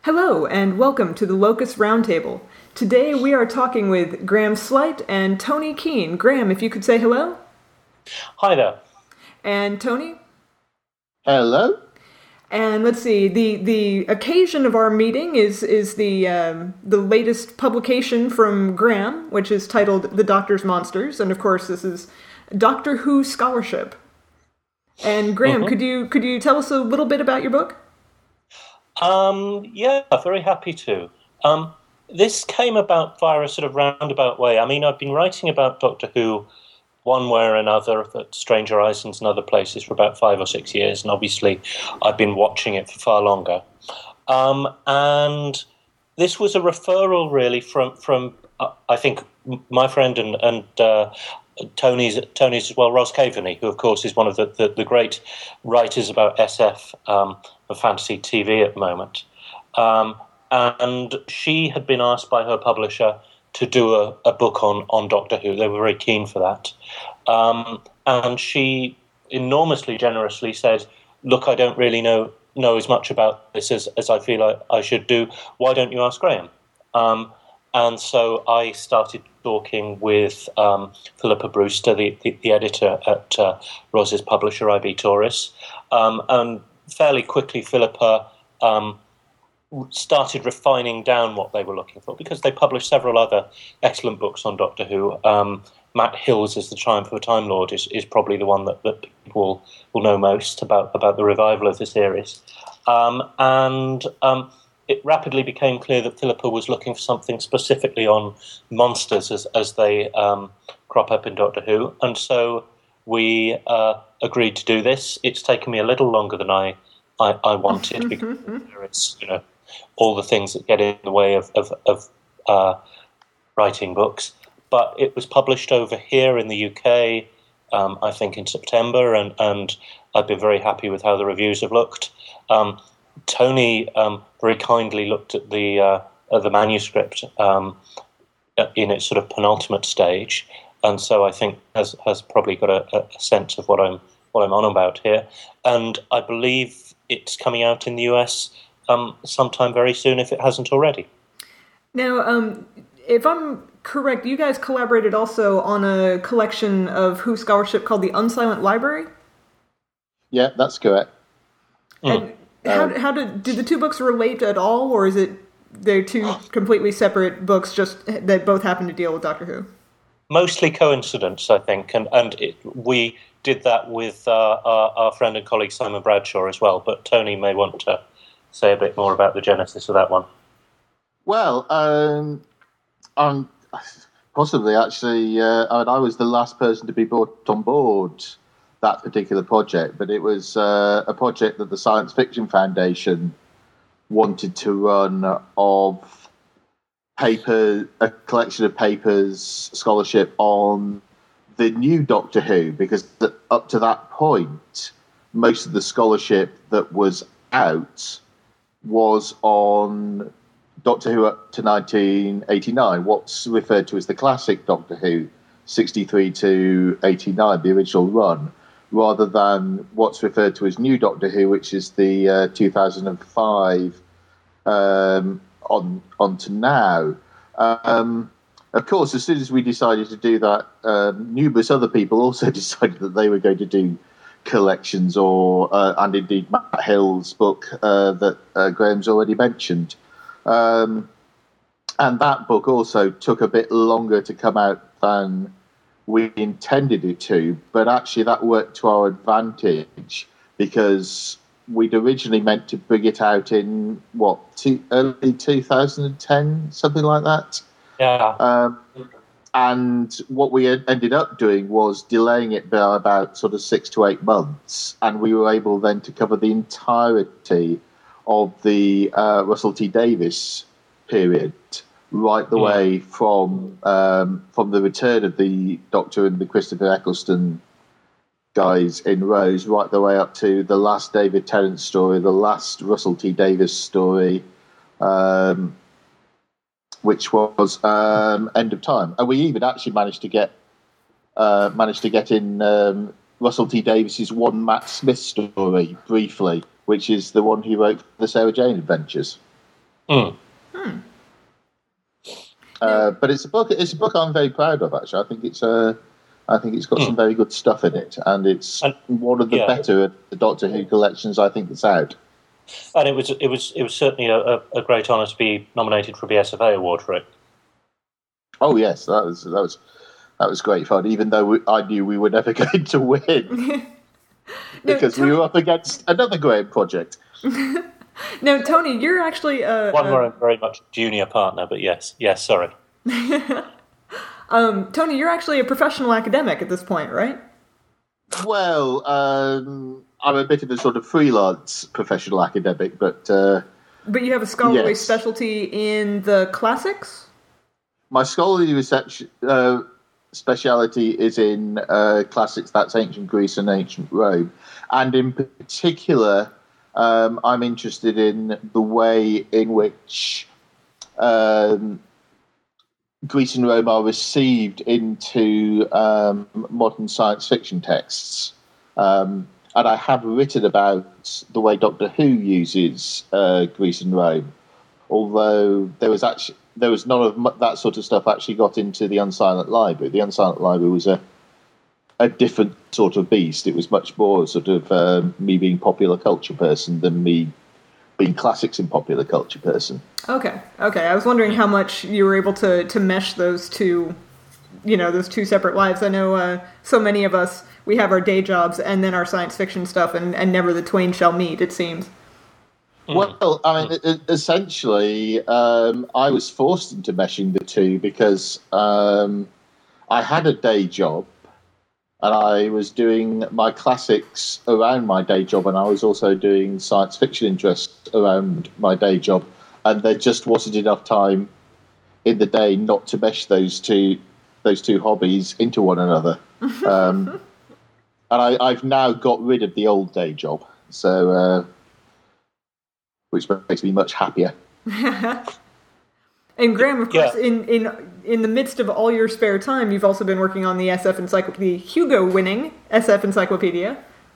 Hello, and welcome to the Locust Roundtable. Today we are talking with Graham Sleight and Tony Keane. Graham, if you could say hello. Hi there. And Tony? Hello. And let's see, the occasion of our meeting is the latest publication from Graham, which is titled The Doctor's Monsters, and of course this is Doctor Who scholarship. And Graham, could you tell us a little bit about your book? Yeah, very happy to. This came about via a sort of roundabout way. I mean, I've been writing about Doctor Who one way or another at Strange Horizons and other places for about 5 or 6 years, and obviously I've been watching it for far longer. And this was a referral, really, from I think, my friend and Tony's as well, Ros Caveney, who, of course, is one of the great writers about SF and fantasy TV at the moment. And she had been asked by her publisher to do a book on Doctor Who. They were very keen for that. And she enormously generously said, look, I don't really know as much about this as I feel I should do. Why don't you ask Graham? And so I started talking with Philippa Brewster, the editor at Ros's publisher, IB Tauris. And fairly quickly, Philippa started refining down what they were looking for, because they published several other excellent books on Doctor Who. Matt Hill's as the Triumph of a Time Lord is probably the one that people will know most about the revival of the series. It rapidly became clear that Philippa was looking for something specifically on monsters as they crop up in Doctor Who, and so we agreed to do this. It's taken me a little longer than I wanted, because there is, all the things that get in the way of writing books. But it was published over here in the UK, I think in September, and I've been very happy with how the reviews have looked. Tony very kindly looked at the manuscript in its sort of penultimate stage, and so I think has probably got a sense of what I'm on about here. And I believe it's coming out in the US sometime very soon, if it hasn't already. Now, if I'm correct, you guys collaborated also on a collection of Who scholarship called the Unsilent Library? Yeah, that's correct. And how did the two books relate at all, or is it they're two completely separate books just that both happen to deal with Doctor Who? Mostly coincidence, I think, and we did that with our friend and colleague Simon Bradshaw as well, but Tony may want to say a bit more about the genesis of that one. Well, possibly, actually, I was the last person to be brought on board that particular project, but it was a project that the Science Fiction Foundation wanted to run of a collection of papers, scholarship on the new Doctor Who, because up to that point, most of the scholarship that was out was on Doctor Who up to 1989, what's referred to as the classic Doctor Who, 63 to 89, the original run, rather than what's referred to as New Doctor Who, which is the 2005 on to now. Of course, as soon as we decided to do that, numerous other people also decided that they were going to do collections, and indeed Matt Hill's book that Graham's already mentioned. And that book also took a bit longer to come out than we intended it to, but actually that worked to our advantage, because we'd originally meant to bring it out in, early 2010, something like that? Yeah. And what we ended up doing was delaying it by about sort of 6 to 8 months, and we were able then to cover the entirety of the Russell T Davies period, right the way from the return of the Doctor and the Christopher Eccleston guys in Rose, right the way up to the last David Tennant story, the last Russell T Davies story, which was End of Time. And we even actually managed to get in Russell T Davies's one Matt Smith story briefly, which is the one he wrote for the Sarah Jane Adventures. Mm. But it's a book. It's a book I'm very proud of. Actually, I think it's got some very good stuff in it, and it's one of the better of the Doctor Who collections I think that's out. And it was certainly a great honour to be nominated for a BSFA award for it. Oh yes, that was great fun. Even though I knew we were never going to win because we were up against another Graham project. Now, Tony, you're actually one where I'm very much junior partner, but yes, sorry. Tony, you're actually a professional academic at this point, right? Well, I'm a bit of a sort of freelance professional academic, but you have a scholarly specialty in the classics? My scholarly speciality is in classics, that's ancient Greece and ancient Rome. And in particular, I'm interested in the way in which Greece and Rome are received into modern science fiction texts. And I have written about the way Doctor Who uses Greece and Rome, although there was none of that sort of stuff actually got into the Unsilent Library. The Unsilent Library was a different sort of beast. It was much more sort of me being popular culture person than me being classics and popular culture person. Okay. I was wondering how much you were able to mesh those two, those two separate lives. I know so many of us, we have our day jobs and then our science fiction stuff, and never the twain shall meet, it seems. Well, I mean, essentially, I was forced into meshing the two because I had a day job and I was doing my classics around my day job, and I was also doing science fiction interests around my day job, and there just wasn't enough time in the day not to mesh those two hobbies into one another. And I've now got rid of the old day job, so which makes me much happier. And Graham, of course, in the midst of all your spare time, you've also been working on the the Hugo-winning SF Encyclopedia.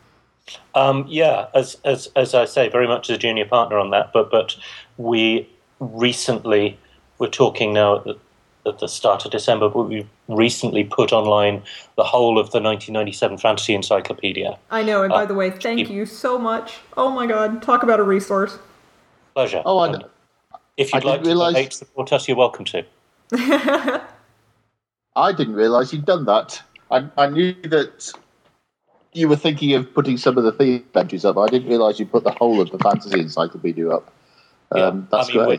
As I say, very much as a junior partner on that. But we recently, we're talking now at the start of December, but we recently put online the whole of the 1997 Fantasy Encyclopedia. I know, and by the way, thank you so much. Oh my God, talk about a resource. Pleasure. Oh, if you'd like to donate to support us, you're welcome to. I didn't realise you'd done that. I knew that you were thinking of putting some of the theme entries up. I didn't realise you put the whole of the Fantasy Encyclopedia up. That's great.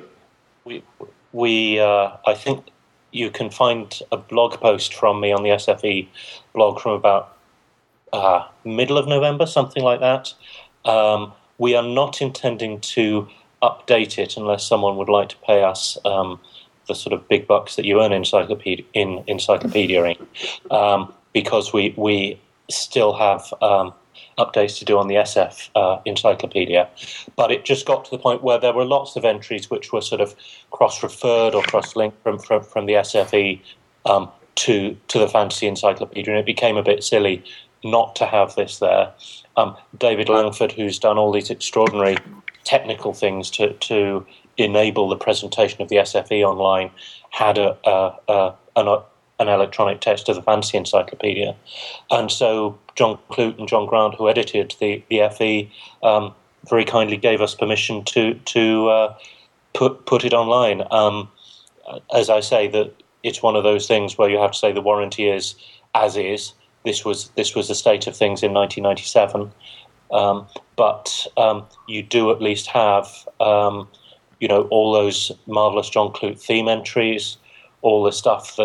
I think you can find a blog post from me on the SFE blog from about middle of November, something like that. We are not intending to update it unless someone would like to pay us the sort of big bucks that you earn in encyclopediaing, because we still have updates to do on the SF encyclopedia. But it just got to the point where there were lots of entries which were sort of cross-referred or cross-linked from the SFE to the Fantasy Encyclopedia, and it became a bit silly not to have this there. David Langford, who's done all these extraordinary technical things to enable the presentation of the SFE online, had an electronic text of the Fantasy Encyclopedia. And so John Clute and John Grant, who edited the FE, very kindly gave us permission to put it online. As I say, that it's one of those things where you have to say the warranty is as is. This was the state of things in 1997. But you do at least have, all those marvelous John Clute theme entries, all the stuff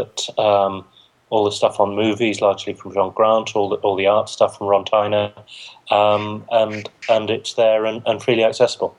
on movies, largely from John Grant, all the art stuff from Ron Tyner, and it's there and freely accessible.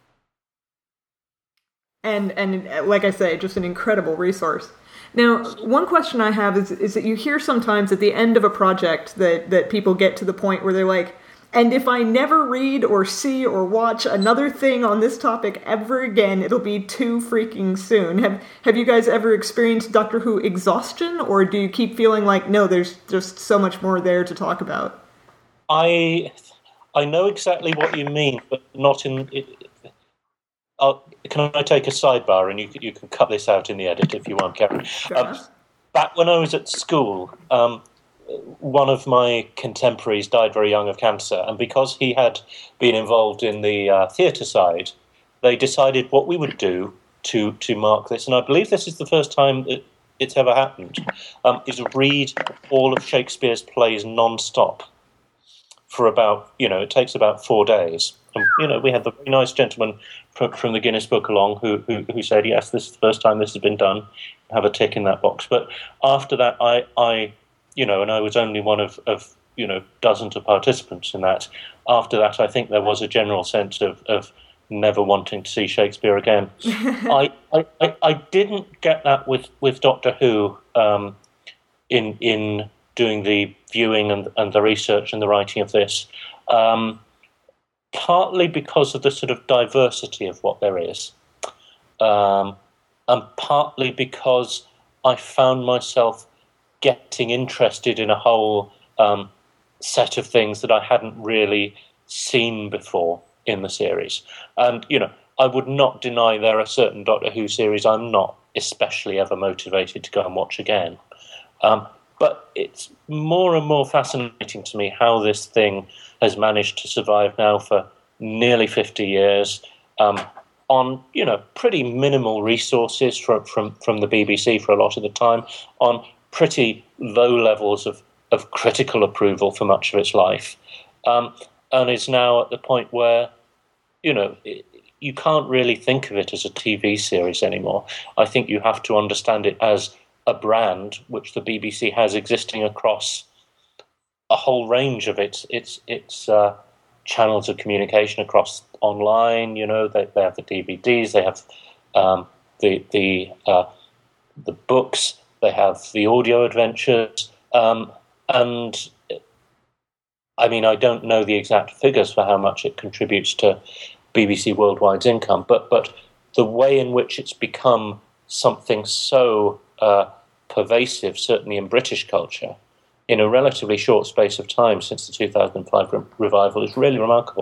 And like I say, just an incredible resource. Now, one question I have is that you hear sometimes at the end of a project that people get to the point where they're like, and if I never read or see or watch another thing on this topic ever again, it'll be too freaking soon. Have you guys ever experienced Doctor Who exhaustion, or do you keep feeling like, no, there's just so much more there to talk about? I know exactly what you mean, but not in... can I take a sidebar, and you can cut this out in the edit if you want, Karen. Back when I was at school, one of my contemporaries died very young of cancer, and because he had been involved in the theatre side, they decided what we would do to mark this, and I believe this is the first time that it's ever happened, is read all of Shakespeare's plays non-stop for about, it takes about 4 days. And, we had the very nice gentleman from the Guinness Book along who said, yes, this is the first time this has been done, have a tick in that box. But after that, I and I was only one of dozens of participants in that. After that, I think there was a general sense of never wanting to see Shakespeare again. I didn't get that with Doctor Who in doing the viewing and the research and the writing of this, partly because of the sort of diversity of what there is, and partly because I found myself getting interested in a whole set of things that I hadn't really seen before in the series. And, I would not deny there are certain Doctor Who series I'm not especially ever motivated to go and watch again. But it's more and more fascinating to me how this thing has managed to survive now for nearly 50 years on, pretty minimal resources from the BBC for a lot of the time, on pretty low levels of critical approval for much of its life, and is now at the point where, you can't really think of it as a TV series anymore. I think you have to understand it as a brand which the BBC has existing across a whole range of its channels of communication across online. They have the DVDs, they have the books, they have the audio adventures, and I mean, I don't know the exact figures for how much it contributes to BBC Worldwide's income, but the way in which it's become something so pervasive, certainly in British culture, in a relatively short space of time since the 2005 revival, is really remarkable.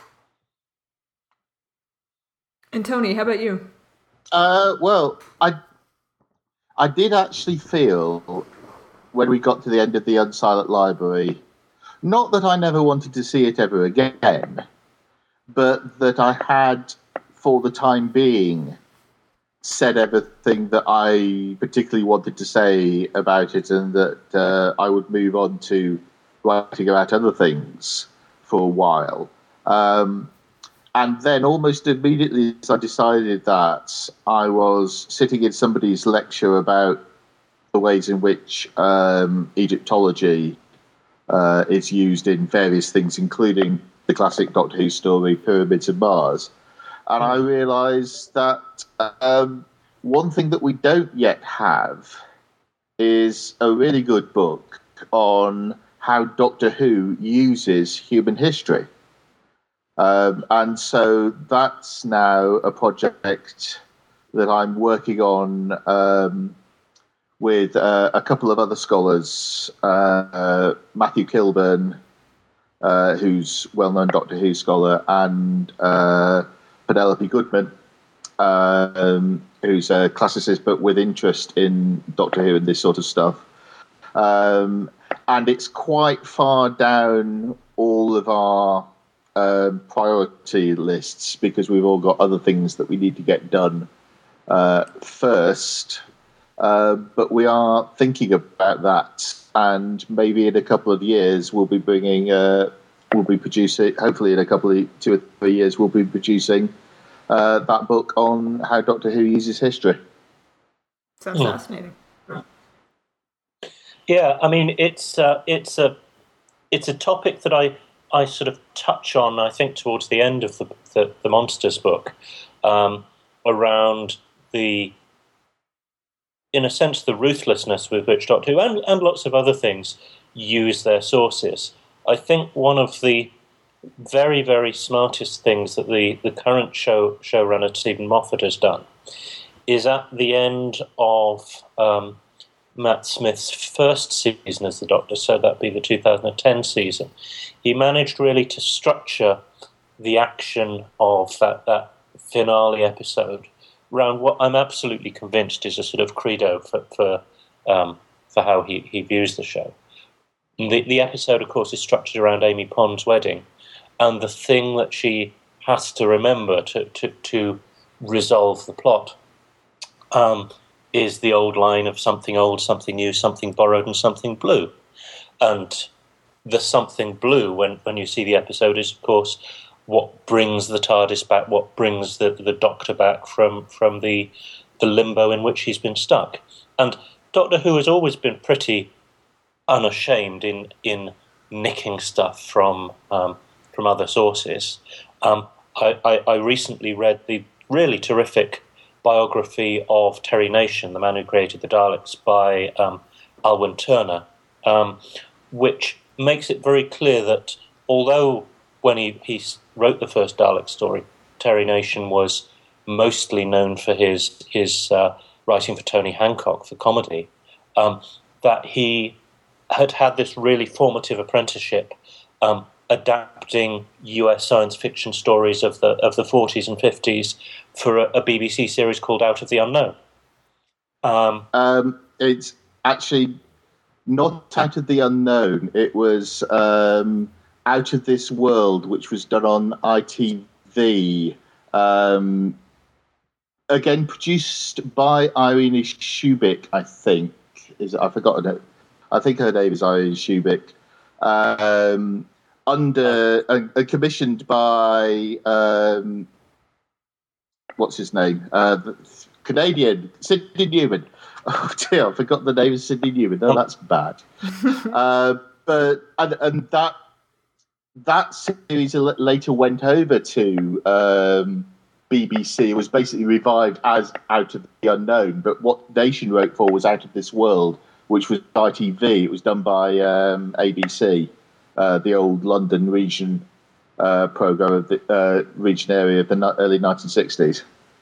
And Tony, how about you? Well, I did actually feel when we got to the end of the Unsilent Library, not that I never wanted to see it ever again, but that I had, for the time being, said everything that I particularly wanted to say about it, and that I would move on to writing about other things for a while. And then almost immediately as I decided that, I was sitting in somebody's lecture about the ways in which Egyptology is used in various things, including the classic Doctor Who story, Pyramids of Mars. And I realised that one thing that we don't yet have is a really good book on how Doctor Who uses human history. And so that's now a project that I'm working on with a couple of other scholars, Matthew Kilburn, who's a well-known Doctor Who scholar, and Penelope Goodman, who's a classicist but with interest in Doctor Who and this sort of stuff. And it's quite far down all of our priority lists because we've all got other things that we need to get done first. But we are thinking about that, and maybe in a couple of years we'll be producing, hopefully in a couple of 2 or 3 years, we'll be producing that book on how Doctor Who uses history. Sounds fascinating. Yeah, I mean, it's a topic that I sort of touch on, I think, towards the end of the Monsters book, around in a sense, the ruthlessness with which Doctor Who and lots of other things use their sources. I think one of the very, very smartest things that the current showrunner Stephen Moffat has done is at the end of Matt Smith's first season as the Doctor, so that'd be the 2010 season, he managed really to structure the action of that finale episode around what I'm absolutely convinced is a sort of credo for how he views the show. The episode, of course, is structured around Amy Pond's wedding, and the thing that she has to remember to resolve the plot is the old line of something old, something new, something borrowed, and something blue. And the something blue, when you see the episode, is, of course, what brings the TARDIS back, what brings the Doctor back from the limbo in which he's been stuck. And Doctor Who has always been pretty unashamed in nicking stuff from other sources. I recently read the really terrific biography of Terry Nation, the man who created the Daleks, by Alwyn Turner, which makes it very clear that although when he wrote the first Dalek story, Terry Nation was mostly known for his writing for Tony Hancock for comedy, that he had this really formative apprenticeship adapting US science fiction stories of the 40s and 50s for a BBC series called Out of the Unknown. It's actually not Out of the Unknown. It was Out of This World, which was done on ITV. Again, produced by Irene Shubik, I think. I've forgotten it. I think her name is Irene Shubik. Commissioned by what's his name? Canadian Sidney Newman. Oh dear, I forgot the name of Sidney Newman. No, that's bad. But that series later went over to BBC. It was basically revived as Out of the Unknown. But what Nation wrote for was Out of This World, which was ITV. It was done by ABC, the old London region programme of the region area of the early 1960s.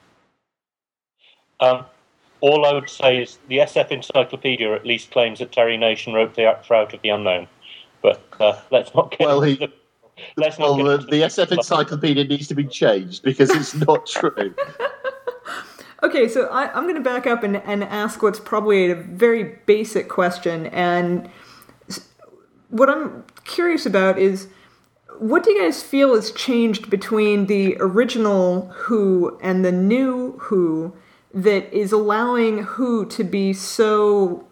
All I would say is the SF Encyclopedia at least claims that Terry Nation wrote the Out of the Unknown. But let's not get into the SF Encyclopedia needs to be changed because it's not true. Okay, so I'm going to back up and ask what's probably a very basic question. And what I'm curious about is, what do you guys feel has changed between the original Who and the new Who that is allowing Who to be so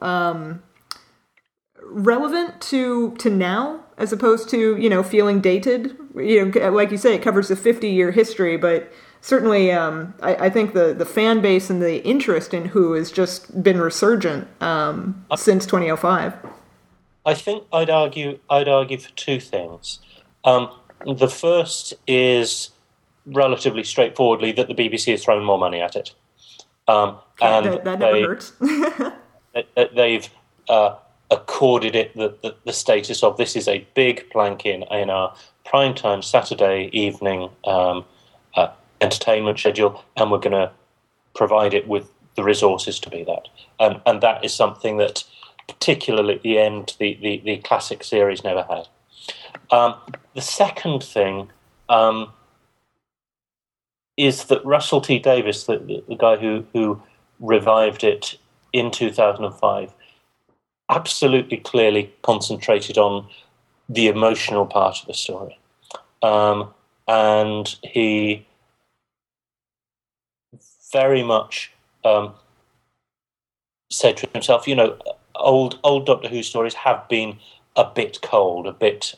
relevant to now, as opposed to, feeling dated? Like you say, it covers a 50-year history, but certainly I think the fan base and the interest in Who has just been resurgent since 2005. I think I'd argue for two things. The first is relatively straightforwardly that the BBC has thrown more money at it. And that never hurts. They've accorded it the status of this is a big plank in our primetime Saturday evening entertainment schedule, and we're going to provide it with the resources to be that. And that is something that, particularly at the end, the classic series never had. The second thing is that Russell T Davies, the guy who revived it in 2005, absolutely clearly concentrated on the emotional part of the story. And he very much said to himself, old Doctor Who stories have been a bit cold, a bit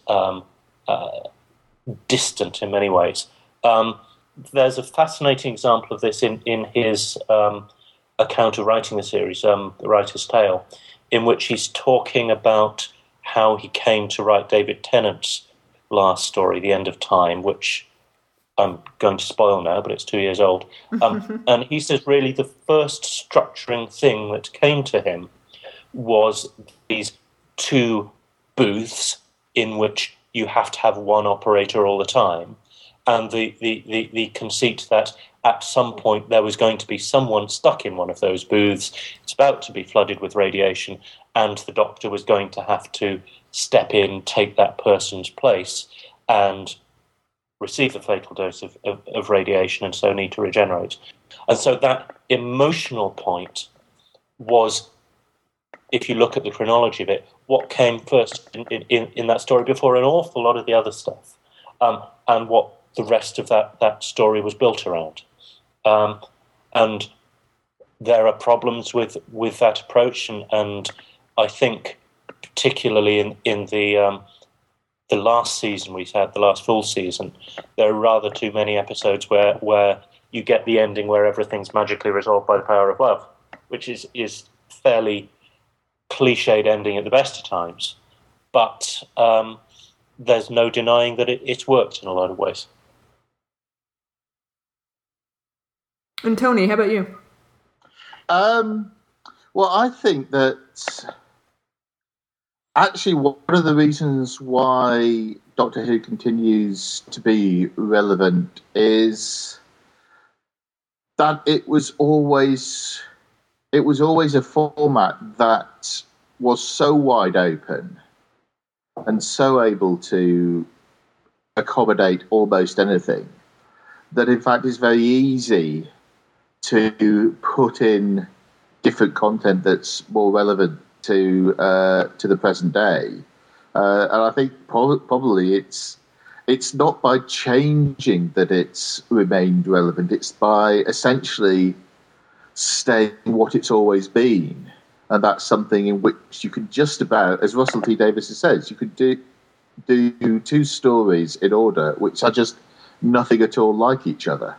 distant in many ways. There's a fascinating example of this in his account of writing the series, The Writer's Tale, in which he's talking about how he came to write David Tennant's last story, The End of Time, which I'm going to spoil now, but it's 2 years old. And he says really the first structuring thing that came to him was these two booths in which you have to have one operator all the time, and the conceit that at some point there was going to be someone stuck in one of those booths. It's about to be flooded with radiation, and the Doctor was going to have to step in, take that person's place, and receive the fatal dose of radiation and so need to regenerate. And so that emotional point was, if you look at the chronology of it, what came first in that story before an awful lot of the other stuff, and what the rest of that story was built around. And there are problems with that approach, and I think particularly in the last season we had, the last full season, there are rather too many episodes where you get the ending where everything's magically resolved by the power of love, which is fairly cliched ending at the best of times, but there's no denying that it's worked in a lot of ways. And Tony, how about you? Well, I think that actually one of the reasons why Doctor Who continues to be relevant is that it was always a format that was so wide open and so able to accommodate almost anything that in fact it's very easy to put in different content that's more relevant to the present day, and I think probably it's not by changing that it's remained relevant. It's by essentially staying what it's always been, and that's something in which you can just about, as Russell T Davies says, you could do two stories in order which are just nothing at all like each other.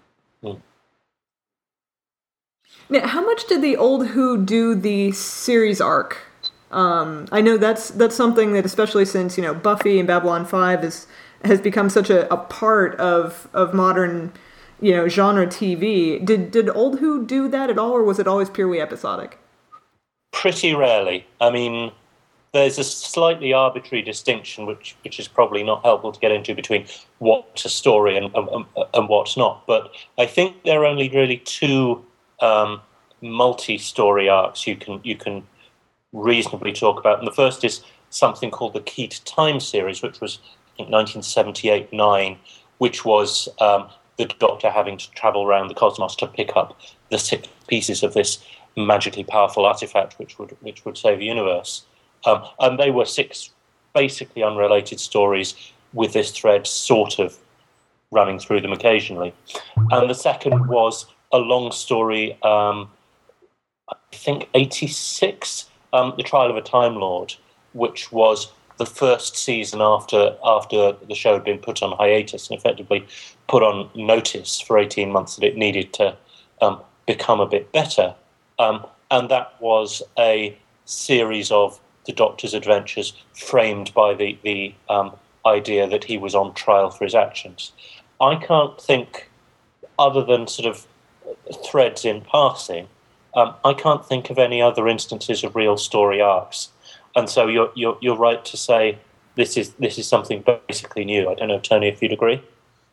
Now, how much did the old Who do the series arc? I know that's something that, especially since Buffy and Babylon 5 has become such a part of modern genre TV. Did old Who do that at all, or was it always purely episodic? Pretty rarely. I mean, there's a slightly arbitrary distinction, which is probably not helpful to get into, between what's a story and what's not. But I think there are only really two multi-story arcs you can reasonably talk about. And the first is something called the Key to Time series, which was, I think, 1978-9, which was the Doctor having to travel around the cosmos to pick up the 6 pieces of this magically powerful artifact which would save the universe. And they were 6 basically unrelated stories with this thread sort of running through them occasionally. And the second was a long story, I think 86, The Trial of a Time Lord, which was the first season after the show had been put on hiatus and effectively put on notice for 18 months that it needed to become a bit better. And that was a series of the Doctor's adventures framed by the idea that he was on trial for his actions. I can't think, other than sort of threads in passing, I can't think of any other instances of real story arcs, and so you're right to say this is something basically new. I don't know, Tony, if you'd agree.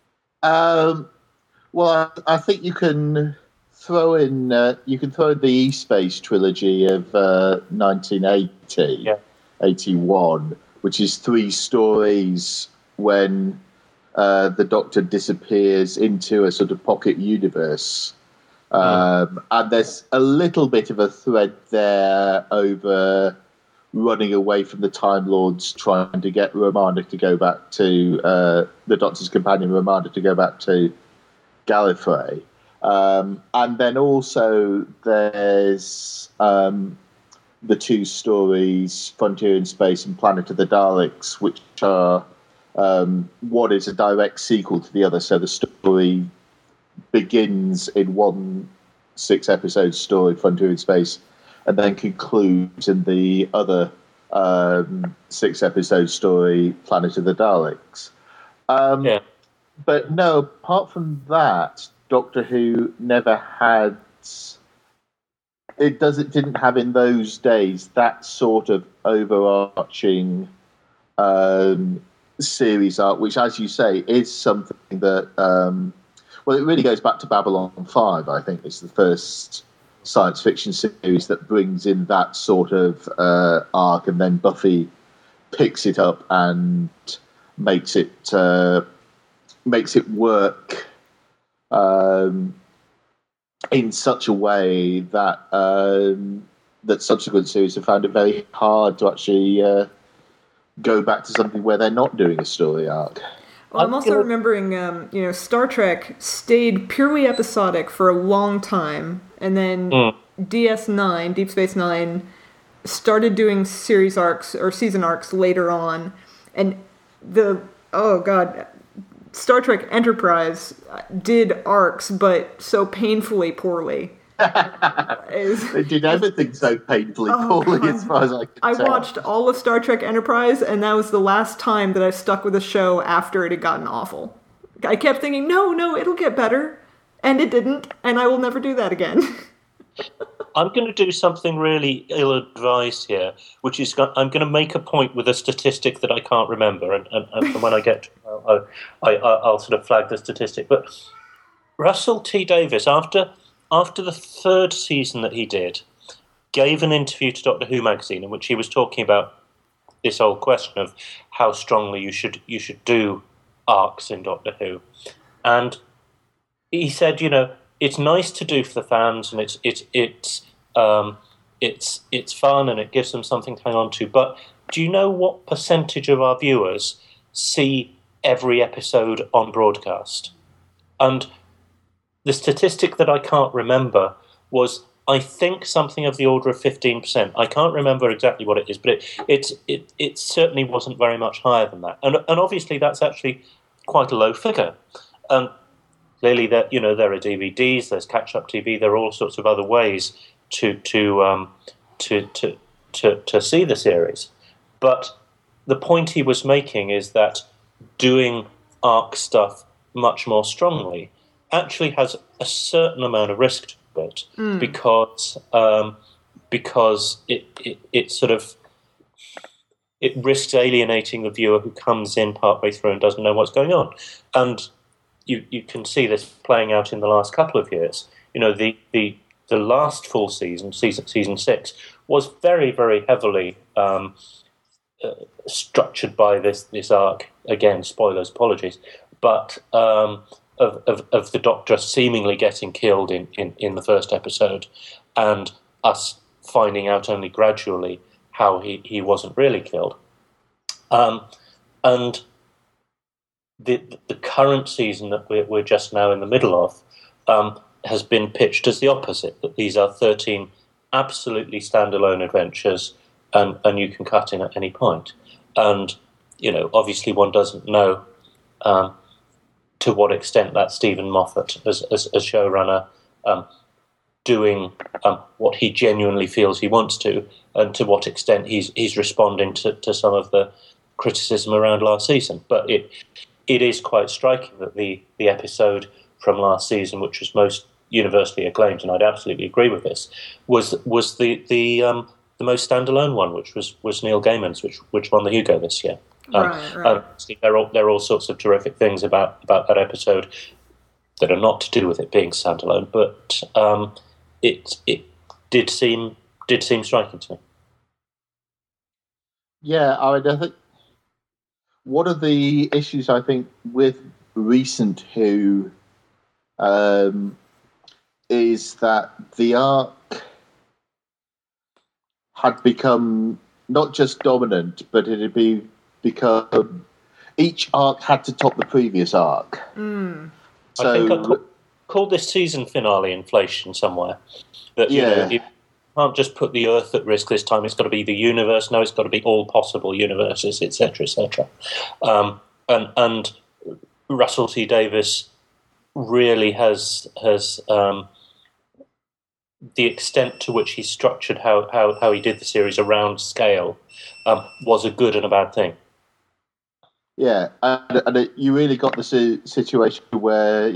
Well, I think you can throw in the E-Space trilogy of 1980, 81, which is 3 stories when the Doctor disappears into a sort of pocket universe. And there's a little bit of a thread there over running away from the Time Lords, trying to get Romana to go back to the Doctor's companion, Romana, to go back to Gallifrey. And then also there's the 2 stories, Frontier in Space and Planet of the Daleks, which are one is a direct sequel to the other. So the story begins in one 6-episode story, Frontier in Space, and then concludes in the other 6-episode story, Planet of the Daleks. But no, apart from that, Doctor Who never had. It didn't have in those days that sort of overarching series arc, which, as you say, is something that. Well, it really goes back to Babylon 5, I think. It's the first science fiction series that brings in that sort of arc, and then Buffy picks it up and makes it makes it work in such a way that that subsequent series have found it very hard to actually go back to something where they're not doing a story arc. Well, I'm also remembering, Star Trek stayed purely episodic for a long time, and then DS9, Deep Space Nine, started doing series arcs or season arcs later on, and Star Trek Enterprise did arcs, but so painfully poorly. They did everything so painfully poorly, God. As far as I can tell. I watched all of Star Trek Enterprise, and that was the last time that I stuck with a show after it had gotten awful. I kept thinking, no, it'll get better, and it didn't, and I will never do that again. I'm going to do something really ill-advised here, which is I'm going to make a point with a statistic that I can't remember, and when I get to I'll sort of flag the statistic. But Russell T Davies, after the third season that he did, gave an interview to Doctor Who magazine in which he was talking about this whole question of how strongly you should do arcs in Doctor Who, and he said, it's nice to do for the fans, and it's fun, and it gives them something to hang on to. But do you know what percentage of our viewers see every episode on broadcast? And the statistic that I can't remember was, I think, something of the order of 15%. I can't remember exactly what it is, but it certainly wasn't very much higher than that. And obviously that's actually quite a low figure. Clearly, there are DVDs, there's catch-up TV, there are all sorts of other ways to see the series. But the point he was making is that doing arc stuff much more strongly actually has a certain amount of risk to it, because it risks alienating the viewer who comes in partway through and doesn't know what's going on. And you can see this playing out in the last couple of years. The last full season 6, was very, very heavily structured by this arc. Again, spoilers, apologies, but of the Doctor seemingly getting killed in the first episode, and us finding out only gradually how he wasn't really killed. And the current season that we're just now in the middle of has been pitched as the opposite, that these are 13 absolutely standalone adventures, and you can cut in at any point. And, obviously one doesn't know to what extent that Stephen Moffat, as showrunner, doing what he genuinely feels he wants to, and to what extent he's responding to some of the criticism around last season. But it is quite striking that the episode from last season, which was most universally acclaimed, and I'd absolutely agree with this, was the most standalone one, which was Neil Gaiman's, which won the Hugo this year. Right. There are all sorts of terrific things about that episode that are not to do with it being standalone, but it did seem striking to me. Yeah, I think one of the issues I think with recent Who is that the arc had become not just dominant, but it had become each arc had to top the previous arc. So, I think I called this season finale inflation somewhere. That you can't just put the Earth at risk this time. It's got to be the universe. No, it's got to be all possible universes, etc., etc. And Russell T Davies really has the extent to which he structured how he did the series around scale was a good and a bad thing. Yeah, and you really got the situation where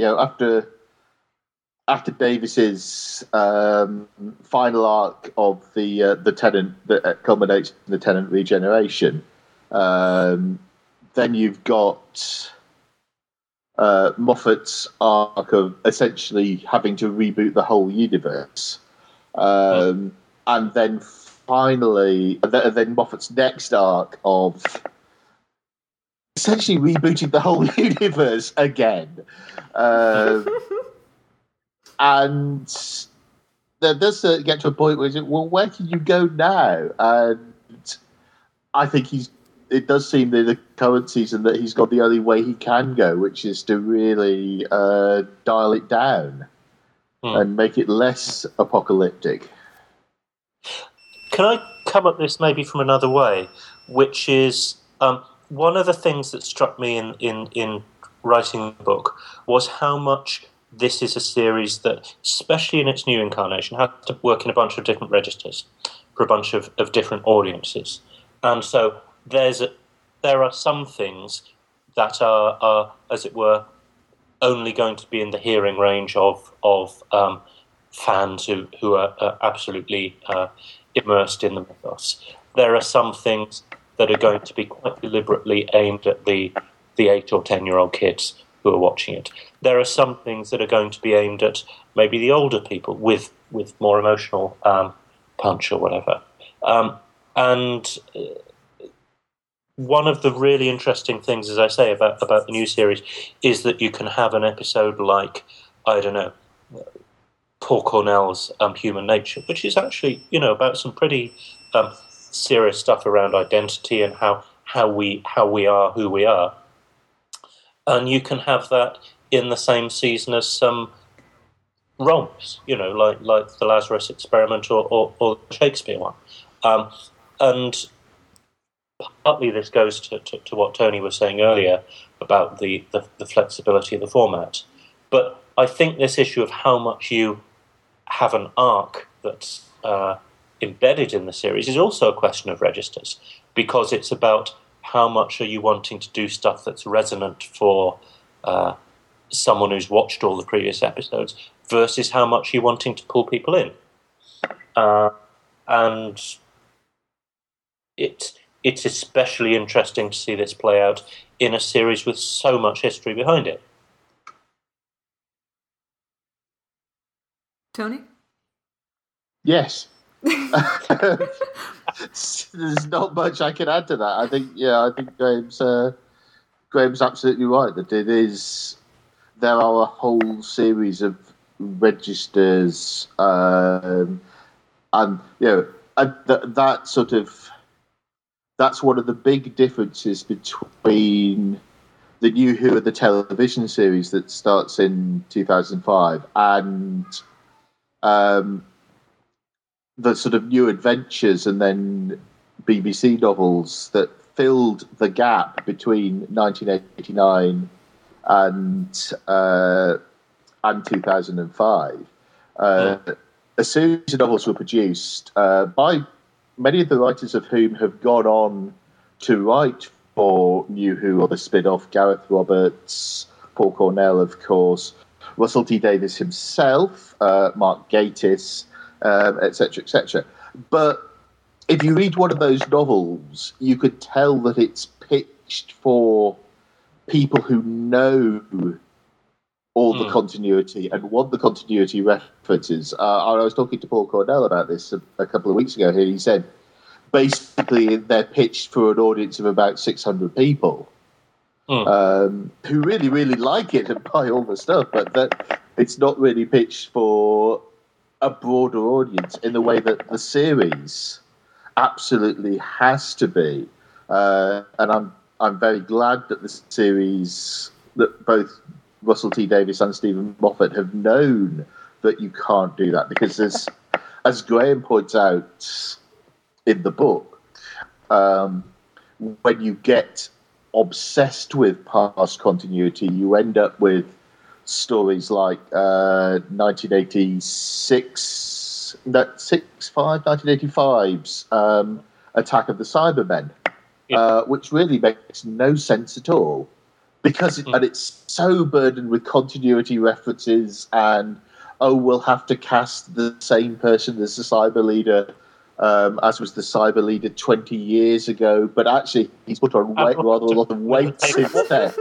after Davis's final arc of the Tennant that culminates in the Tennant regeneration, then you've got Moffat's arc of essentially having to reboot the whole universe, and then finally, then Moffat's next arc of essentially rebooted the whole universe again. And there does get to a point where where can you go now? And I think it does seem that the current season that he's got the only way he can go, which is to really dial it down and make it less apocalyptic. Can I come at this maybe from another way, which is one of the things that struck me in writing the book was how much this is a series that, especially in its new incarnation, has to work in a bunch of different registers for a bunch of different audiences. And so there are some things that are, as it were, only going to be in the hearing range of fans who are absolutely immersed in the mythos. There are some things that are going to be quite deliberately aimed at the 8 or 10-year-old kids who are watching it. There are some things that are going to be aimed at maybe the older people with more emotional punch or whatever. And one of the really interesting things, as I say, about the new series is that you can have an episode like, I don't know, Paul Cornell's Human Nature, which is actually, about some pretty serious stuff around identity and how we are who we are. And you can have that in the same season as some romps, like the Lazarus Experiment or the Shakespeare one. And partly this goes to what Tony was saying earlier about the flexibility of the format. But I think this issue of how much you have an arc that's embedded in the series is also a question of registers, because it's about how much are you wanting to do stuff that's resonant for someone who's watched all the previous episodes versus how much you're wanting to pull people in. And it's especially interesting to see this play out in a series with so much history behind it. Tony? Yes. There's not much I can add to that. I think Graham's absolutely right that there are a whole series of registers, and that's one of the big differences between the New Who and the television series that starts in 2005 and the sort of New Adventures and then BBC novels that filled the gap between 1989 and 2005. A series of novels were produced by many of the writers of whom have gone on to write for New Who or the spin-off. Gareth Roberts, Paul Cornell, of course, Russell T Davies himself, Mark Gatiss, etc., etc. But if you read one of those novels, you could tell that it's pitched for people who know all the continuity and want the continuity references. I was talking to Paul Cornell about this a couple of weeks ago. He said basically they're pitched for an audience of about 600 people who really, really like it and buy all the stuff, but that it's not really pitched for a broader audience in the way that the series absolutely has to be. And I'm very glad that the series, that both Russell T Davies and Stephen Moffat have known that you can't do that, because as Graham points out in the book, when you get obsessed with past continuity, you end up with stories like 1985's Attack of the Cybermen, which really makes no sense at all, because and it's so burdened with continuity references and, we'll have to cast the same person as the cyber leader, as was the cyber leader 20 years ago, but actually he's put on rather a lot of weight since then.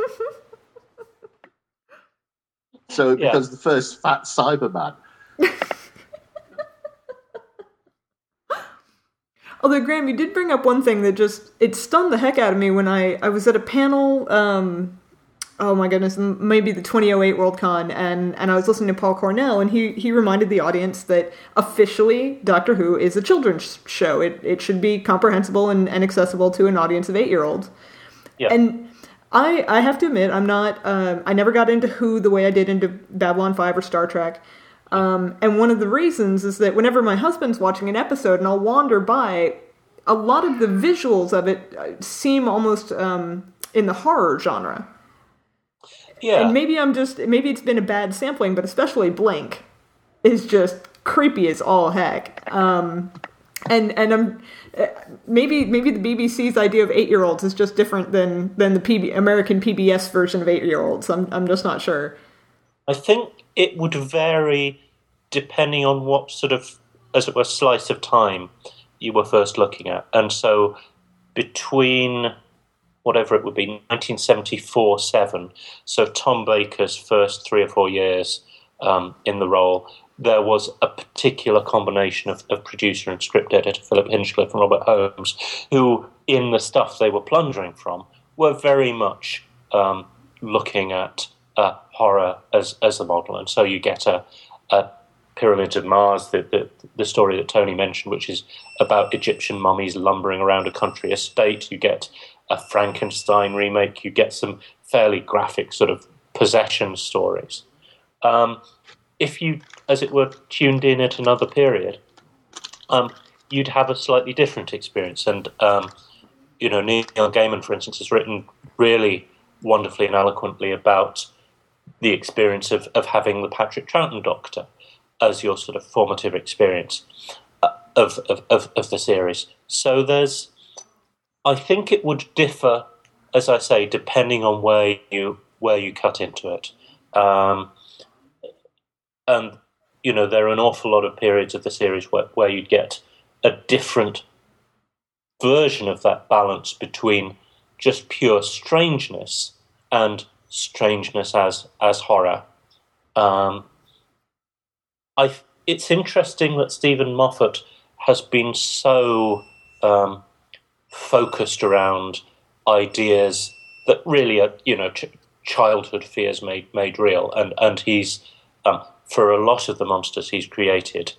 So it becomes the first fat Cyberman. Although, Graham, you did bring up one thing that it stunned the heck out of me when I was at a panel, oh my goodness, maybe the 2008 Worldcon, and I was listening to Paul Cornell, and he reminded the audience that officially Doctor Who is a children's show. It should be comprehensible and accessible to an audience of 8-year-olds. Yeah. And I have to admit, I'm not, I never got into Who the way I did into Babylon 5 or Star Trek. And one of the reasons is that whenever my husband's watching an episode and I'll wander by, a lot of the visuals of it seem almost in the horror genre. Yeah. And maybe it's been a bad sampling, but especially Blink is just creepy as all heck. And I'm maybe the BBC's idea of 8-year-olds is just different than the American PBS version of 8-year-olds. I'm just not sure. I think it would vary depending on what sort of, as it were, slice of time you were first looking at. And so between whatever it would be, 1974-7, so Tom Baker's first 3 or 4 years in the role, there was a particular combination of producer and script editor, Philip Hinchcliffe and Robert Holmes, who, in the stuff they were plundering from, were very much looking at horror as a model. And so you get a Pyramids of Mars, the story that Tony mentioned, which is about Egyptian mummies lumbering around a country estate. You get a Frankenstein remake. You get some fairly graphic sort of possession stories. If you, as it were, tuned in at another period, you'd have a slightly different experience. And, Neil Gaiman, for instance, has written really wonderfully and eloquently about the experience of having the Patrick Troughton Doctor as your sort of formative experience of the series. So I think it would differ, as I say, depending on where you cut into it. And, there are an awful lot of periods of the series where you'd get a different version of that balance between just pure strangeness and strangeness as horror. It's interesting that Stephen Moffat has been so focused around ideas that really are, childhood fears made real, and he's for a lot of the monsters he's created,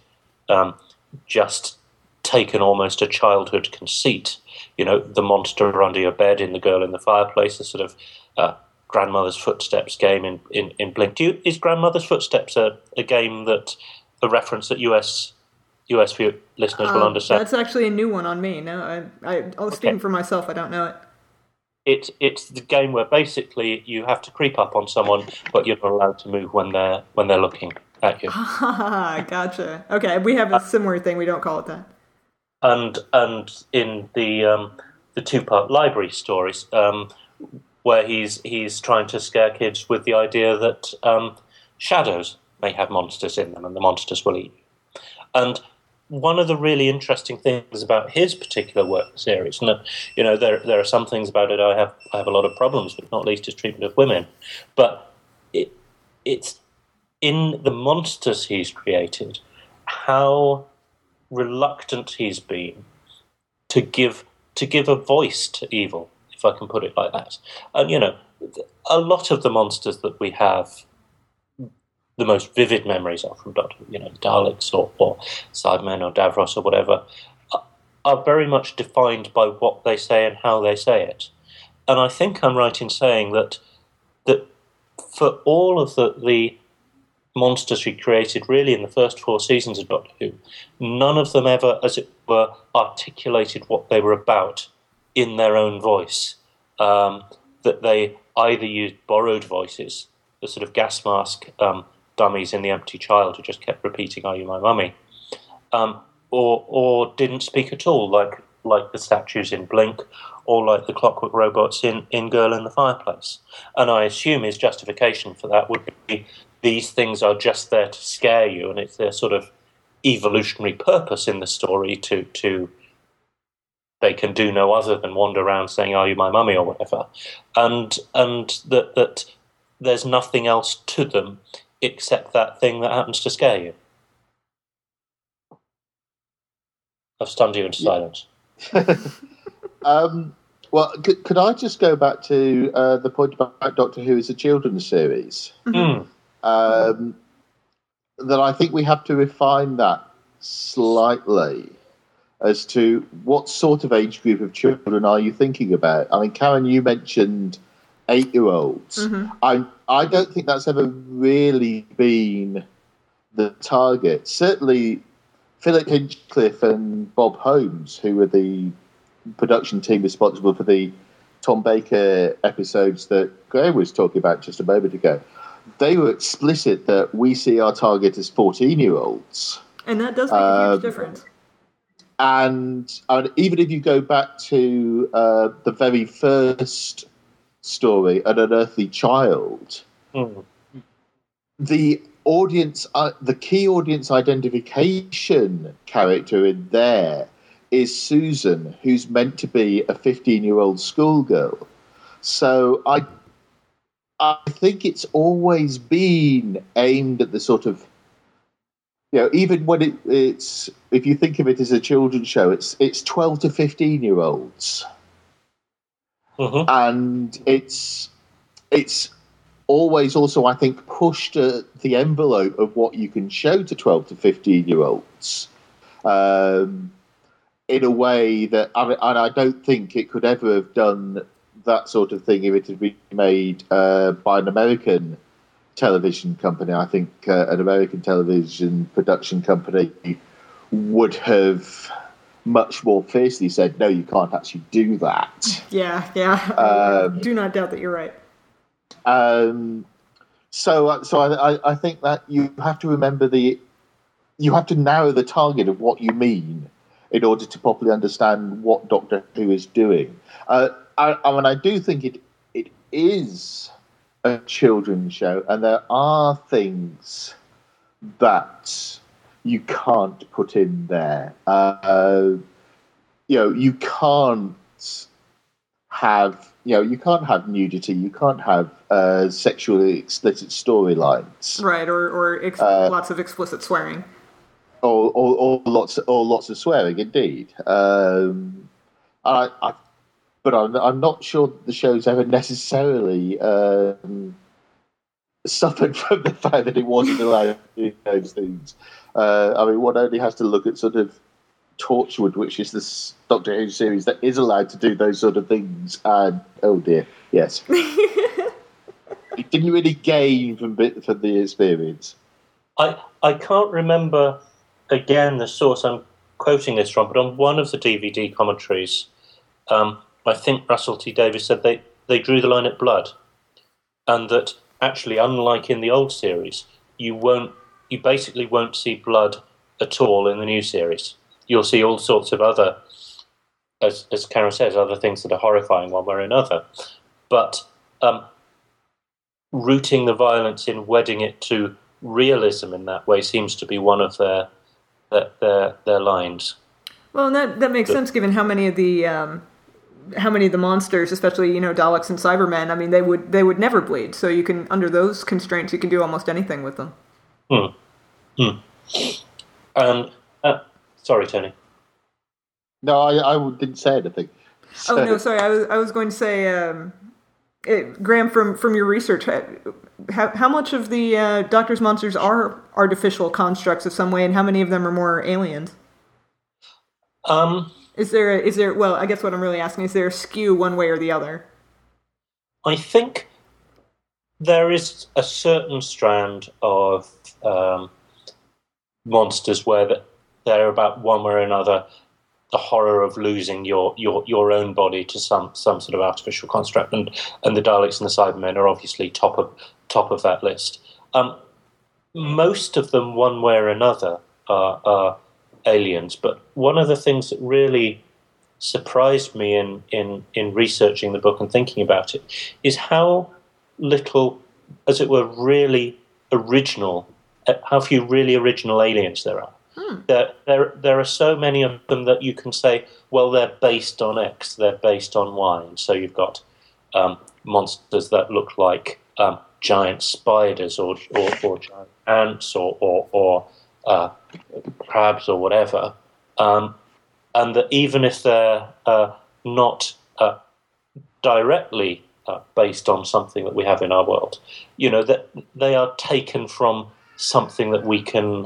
just taken almost a childhood conceit. The monster under your bed in The Girl in the Fireplace, the sort of Grandmother's Footsteps game in Blink. Is Grandmother's Footsteps a game that a reference that US listeners will understand? That's actually a new one on me. No, I was speaking for myself. I don't know it. It's the game where basically you have to creep up on someone, but you're not allowed to move when they're looking at you. Gotcha. Okay, we have a similar thing. We don't call it that. And in the 2-part library stories, where he's trying to scare kids with the idea that shadows may have monsters in them, and the monsters will eat you. And one of the really interesting things about his particular work series, and there are some things about it I have a lot of problems with, not least his treatment of women, but it's in the monsters he's created, how reluctant he's been to give a voice to evil, if I can put it like that. And a lot of the monsters that we have the most vivid memories are from Doctor Who, Daleks or Cybermen or Davros or whatever, are very much defined by what they say and how they say it. And I think I'm right in saying that for all of the monsters we created really in the first 4 seasons of Doctor Who, none of them ever, as it were, articulated what they were about in their own voice. That they either used borrowed voices, the sort of gas mask dummies in The Empty Child who just kept repeating, "Are you my mummy?" Or didn't speak at all, like the statues in Blink, or like the clockwork robots in Girl in the Fireplace. And I assume his justification for that would be these things are just there to scare you, and it's their sort of evolutionary purpose in the story to they can do no other than wander around saying, "Are you my mummy?" or whatever, and that there's nothing else to them except that thing that happens to scare you. I've stunned you into silence. Well, could I just go back to the point about Doctor Who as a children's series? Mm. That I think we have to refine that slightly as to what sort of age group of children are you thinking about? I mean, Karen, you mentioned 8-year-olds. Mm-hmm. I don't think that's ever really been the target. Certainly, Philip Hinchcliffe and Bob Holmes, who were the production team responsible for the Tom Baker episodes that Graham was talking about just a moment ago, they were explicit that we see our target as 14-year-olds. And that does make a huge difference. And even if you go back to the very first story, An Unearthly Child, the audience, the key audience identification character in there is Susan, who's meant to be a 15-year-old schoolgirl. So I think it's always been aimed at the sort of, even when it's, if you think of it as a children's show, it's 12 to 15-year-olds. Mm-hmm. And it's always also, I think, pushed the envelope of what you can show to 12 to 15-year-olds in a way that, and I don't think it could ever have done that sort of thing if it had been made by an American television company. I think an American television production company would have much more fiercely said, no, you can't actually do that. Yeah. I do not doubt that you're right. So I think that you have to remember you have to narrow the target of what you mean in order to properly understand what Doctor Who is doing. I do think it is a children's show, and there are things that you can't put in there. You can't have nudity, you can't have sexually explicit storylines, right? Or lots of explicit swearing, or lots of swearing, indeed. But I'm not sure that the show's ever necessarily suffered from the fact that it wasn't allowed to do those things. One only has to look at sort of Torchwood, which is this Doctor Who series that is allowed to do those sort of things. And oh dear, yes, it didn't really gain from the experience. I can't remember again the source I'm quoting this from, but on one of the DVD commentaries, I think Russell T Davies said they drew the line at blood, and that actually, unlike in the old series, you basically won't see blood at all in the new series. You'll see all sorts of other, as Karen says, other things that are horrifying one way or another. But rooting the violence in, wedding it to realism in that way seems to be one of their lines. Well, and that makes sense given how many of the monsters, especially Daleks and Cybermen, I mean they would never bleed. So you can, under those constraints, you can do almost anything with them. Sorry, Tony. No, I didn't say anything. So. Oh no, sorry. I was going to say, Graham, from your research, how much of the Doctor's monsters are artificial constructs of some way, and how many of them are more aliens? Is there? Well, I guess what I'm really asking is there a skew one way or the other? I think there is a certain strand of monsters where they're about one way or another the horror of losing your own body to some sort of artificial construct, and the Daleks and the Cybermen are obviously top of that list. Most of them, one way or another, are aliens. But one of the things that really surprised me in researching the book and thinking about it is how little, as it were, really original, how few really original aliens there are. There are so many of them that you can say, well, they're based on X, they're based on Y. And so you've got monsters that look like giant spiders or giant ants or crabs or whatever. and that even if they're not directly based on something that we have in our world, that they are taken from something that we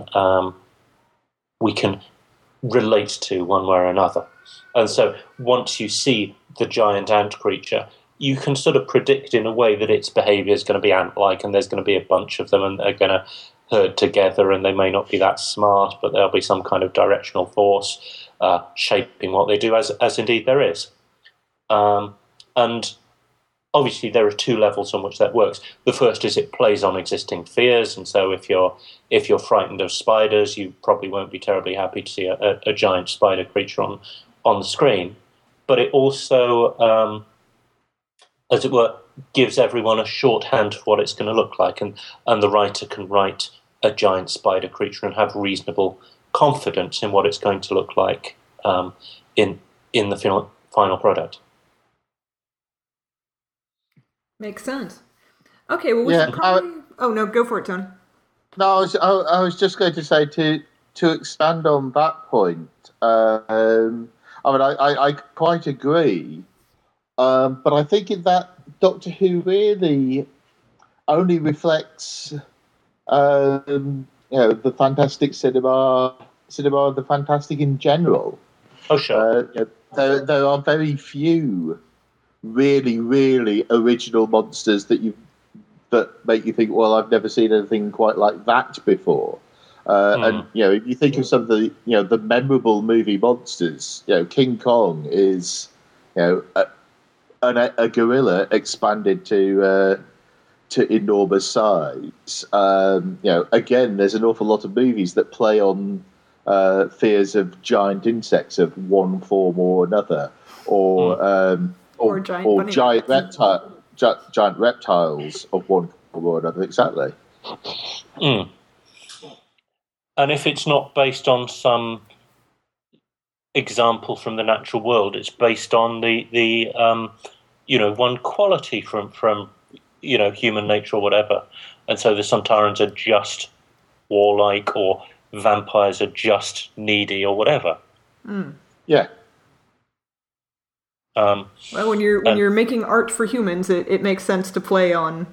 can relate to one way or another. And so once you see the giant ant creature, you can sort of predict in a way that its behavior is going to be ant-like, and there's going to be a bunch of them, and they're going to herd together, and they may not be that smart, but there'll be some kind of directional force shaping what they do, as indeed there is. And obviously there are two levels on which that works. The first is it plays on existing fears, and so if you're frightened of spiders, you probably won't be terribly happy to see a giant spider creature on the screen. But it also, as it were, gives everyone a shorthand for what it's going to look like, and the writer can write a giant spider creature and have reasonable confidence in what it's going to look like in the final product. Makes sense. Okay, well, we should probably... Oh, no, go for it, Tony. No, I was just going to say, to expand on that point, I quite agree, but I think in that Doctor Who really only reflects, the fantastic cinema, the fantastic in general. Oh, sure. There are very few really, really original monsters that make you think, well, I've never seen anything quite like that before. And if you think of some of the the memorable movie monsters, King Kong is a gorilla expanded to enormous size. Again, there's an awful lot of movies that play on fears of giant insects of one form or another, or giant reptiles of one form or another. Exactly. Mm. And if it's not based on some example from the natural world, it's based on the one quality from human nature or whatever. And so the Sontarans are just warlike, or vampires are just needy, or whatever. Mm. Yeah. Well, when you're making art for humans, it makes sense to play on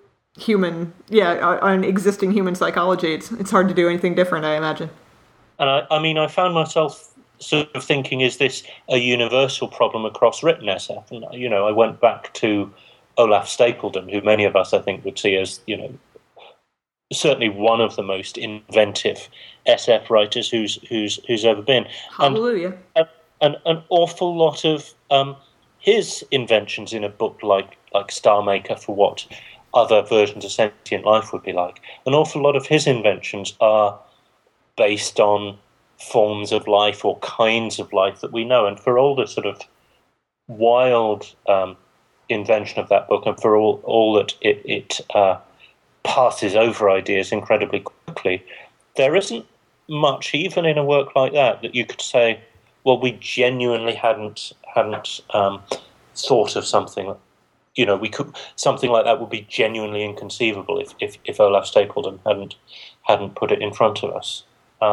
on existing human psychology. It's hard to do anything different, I imagine. And I found myself sort of thinking, is this a universal problem across written SF? And I went back to Olaf Stapledon, who many of us I think would see as certainly one of the most inventive SF writers who's ever been. Hallelujah. And an awful lot of his inventions in a book like Star Maker, for what other versions of sentient life would be like. An awful lot of his inventions are based on forms of life or kinds of life that we know. And for all the sort of wild invention of that book, and for all that it passes over ideas incredibly quickly, there isn't much, even in a work like that you could say, well, we genuinely hadn't thought of something. Something like that would be genuinely inconceivable if Olaf Stapledon hadn't put it in front of us.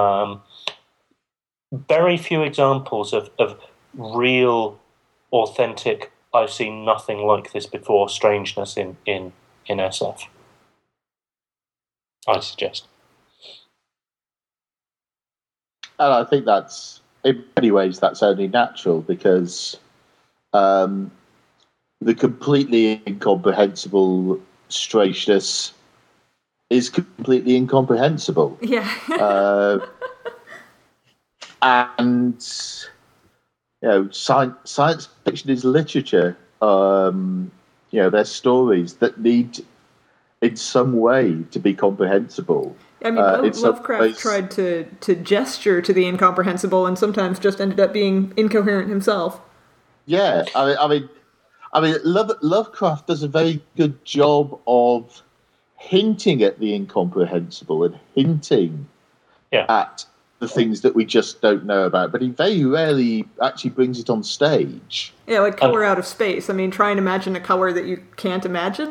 Very few examples of real, authentic, I've seen nothing like this before strangeness in SF, I suggest. And I think that's, in many ways, that's only natural, because the completely incomprehensible strangeness is completely incomprehensible. Yeah. And science fiction is literature. There's stories that need, in some way, to be comprehensible. I mean, Lovecraft tried to gesture to the incomprehensible, and sometimes just ended up being incoherent himself. Yeah, I mean, Lovecraft does a very good job of hinting at the incomprehensible and hinting at the things that we just don't know about, but he very rarely actually brings it on stage. Yeah, like Color Out of Space. I mean, try and imagine a color that you can't imagine.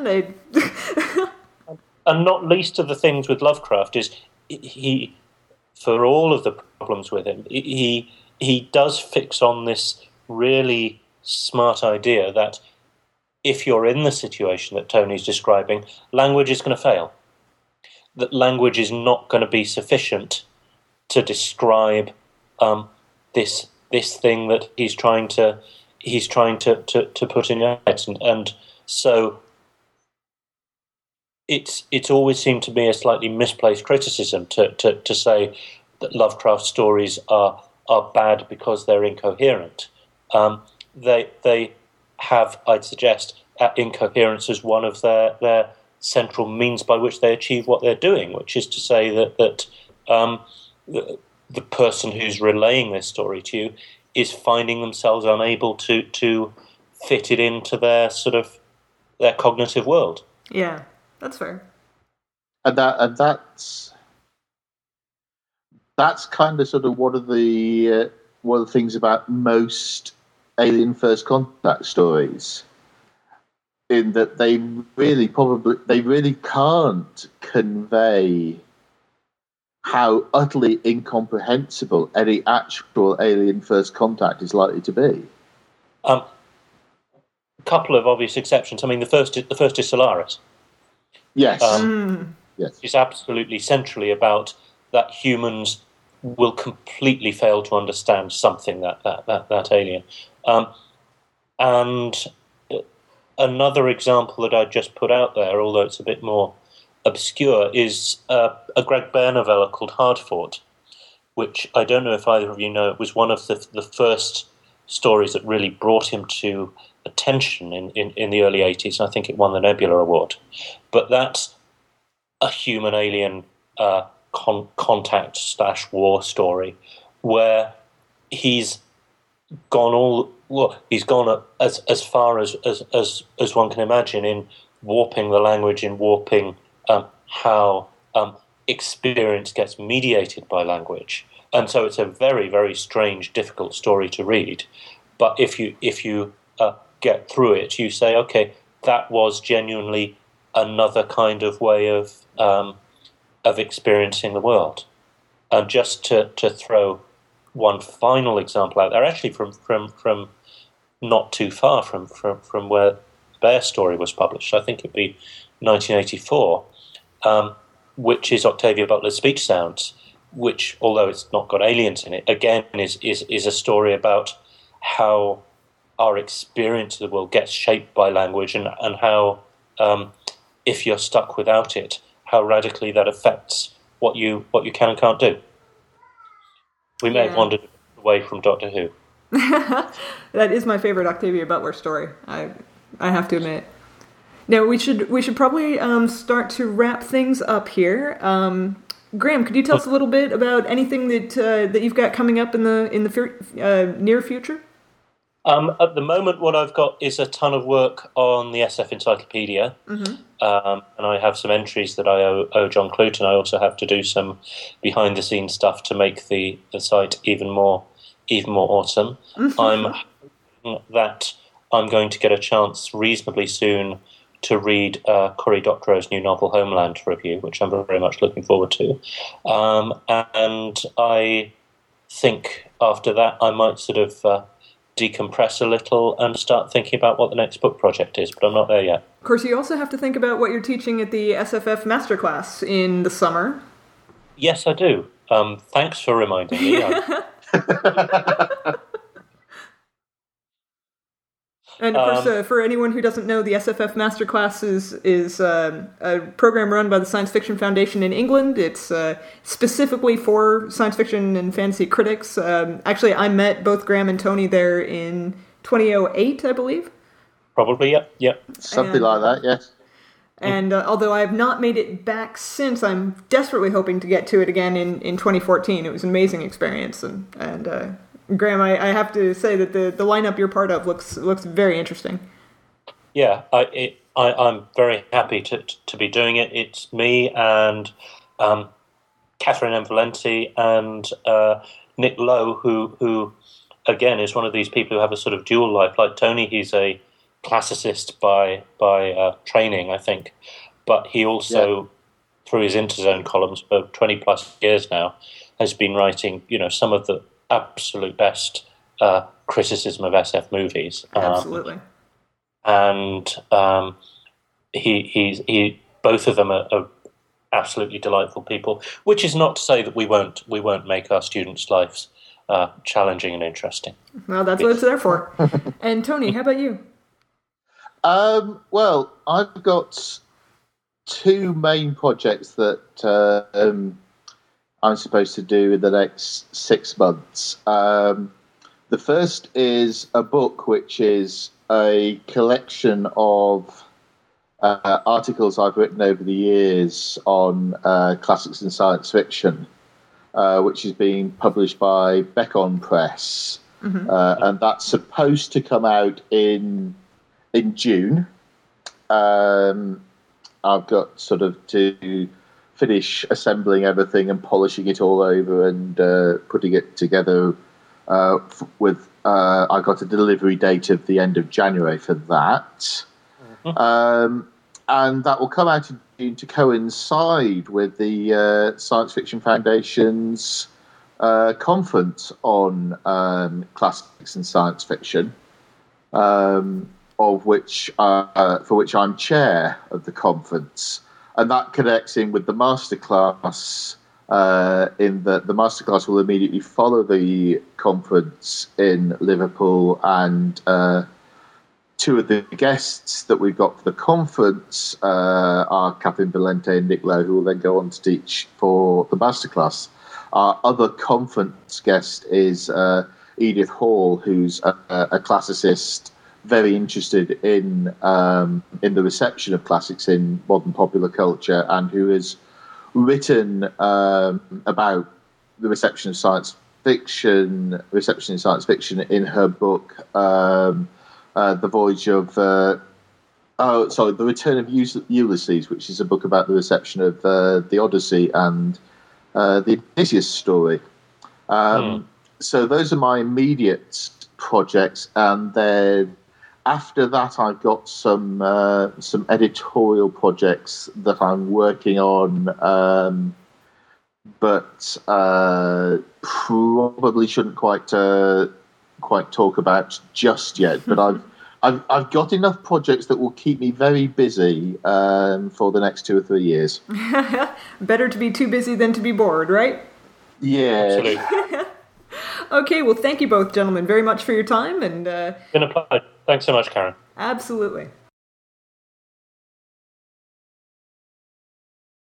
And not least of the things with Lovecraft is he, for all of the problems with him, he he does fix on this really smart idea that if you're in the situation that Tony's describing, language is going to fail. That language is not going to be sufficient to describe this thing that he's trying to put in your heads, and so it's always seemed to me a slightly misplaced criticism to say that Lovecraft stories are bad because they're incoherent. They have, I'd suggest, incoherence as one of their central means by which they achieve what they're doing, which is to say that the person who's relaying this story to you is finding themselves unable to fit it into their sort of their cognitive world. Yeah, that's fair. And that's kind of sort of one of the things about most Alien First Contact stories, in that they really can't convey how utterly incomprehensible any actual Alien First Contact is likely to be. A couple of obvious exceptions. I mean, the first is Solaris. Yes. Yes. It's absolutely centrally about that humans will completely fail to understand something that alien. And another example that I just put out there, although it's a bit more obscure, is a Greg Bear novella called Hardfort, which I don't know if either of you know. It was one of the first stories that really brought him to attention in the early 80s. I think it won the Nebula Award. But that's a human-alien contact/war story where he's gone as far as one can imagine in warping the language, in warping how experience gets mediated by language. And so it's a very, very strange, difficult story to read. But if you get through it, you say, okay, that was genuinely another kind of way of experiencing the world. And just to throw one final example out there, actually from not too far from where Bear's story was published, I think it'd be 1984, which is Octavia Butler's Speech Sounds, which, although it's not got aliens in it, again is a story about how our experience of the world gets shaped by language, and how, if you're stuck without it, how radically that affects what you can and can't do. We may have wandered away from Doctor Who. That is my favorite Octavia Butler story, I have to admit. Now, we should probably start to wrap things up here. Graham, could you tell us a little bit about anything that you've got coming up in the near future? At the moment, what I've got is a ton of work on the SF Encyclopedia, and I have some entries that I owe John Clute, and I also have to do some behind-the-scenes stuff to make the site even more awesome. I'm hoping that I'm going to get a chance reasonably soon to read Cory Doctorow's new novel Homeland review, which I'm very much looking forward to. And I think after that I might sort of decompress a little and start thinking about what the next book project is, but I'm not there yet. Of course, you also have to think about what you're teaching at the SFF Masterclass in the summer. Yes, I do. Thanks for reminding me. And of course, for anyone who doesn't know, the SFF Masterclass is a program run by the Science Fiction Foundation in England. It's specifically for science fiction and fantasy critics. Actually, I met both Graham and Tony there in 2008, I believe. Probably, yep. Something like that, yes. And although I have not made it back since, I'm desperately hoping to get to it again in 2014. It was an amazing experience, and Graham, I have to say that the lineup you're part of looks very interesting. Yeah, I'm very happy to be doing it. It's me and Catherine M. Valenti and Nick Lowe, who again is one of these people who have a sort of dual life. Like Tony, he's a classicist by training, I think, but he also, through his Interzone columns for 20 plus years now, has been writing, some of the absolute best criticism of SF movies. Absolutely. And he both of them are absolutely delightful people. Which is not to say that we won't make our students' lives challenging and interesting. Well, that's what it's there for. And Tony, how about you? Well, I've got two main projects that I'm supposed to do in the next 6 months. The first is a book which is a collection of articles I've written over the years on classics and science fiction, which is being published by Beacon Press. Mm-hmm. And that's supposed to come out in June. I've got sort of to finish assembling everything and polishing it all over and putting it together with I got a delivery date of the end of January for that. Mm-hmm. And that will come out in June to coincide with the Science Fiction Foundation's conference on classics and science fiction, for which I'm chair of the conference, and that connects in with the masterclass. In that the masterclass will immediately follow the conference in Liverpool, and two of the guests that we've got for the conference are Catherine Valente and Nick Lowe, who will then go on to teach for the masterclass. Our other conference guest is Edith Hall, who's a classicist, very interested in the reception of classics in modern popular culture, and who has written about the reception of science fiction in her book, The Voyage of The Return of Ulysses, which is a book about the reception of the Odyssey and the Odysseus story. So those are my immediate projects, and then after that, I've got some editorial projects that I'm working on, but probably shouldn't quite talk about just yet. But I've got enough projects that will keep me very busy for the next 2 or 3 years. Better to be too busy than to be bored, right? Yeah. Absolutely. Okay, well, thank you both, gentlemen, very much for your time. And Been a pleasure. Thanks so much, Karen. Absolutely.